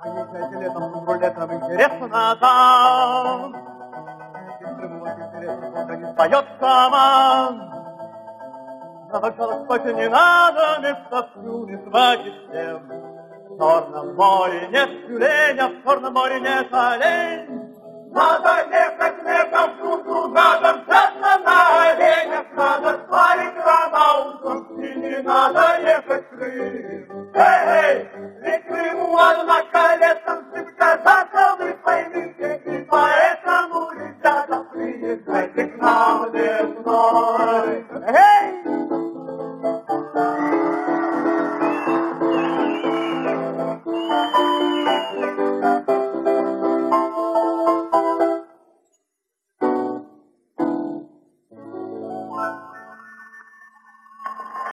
Поезжайте летом, летом интересно там. Интересно, только не споет сама. На вокзалах спать не надо, место всю, не сваки всем. В Черном море нет тюленя, в Черном море нет олень. Надо ехать летом в Турку, надо мчаться на оленях, надо свалить рано утром, и не надо ехать в Крым. Эй, эй!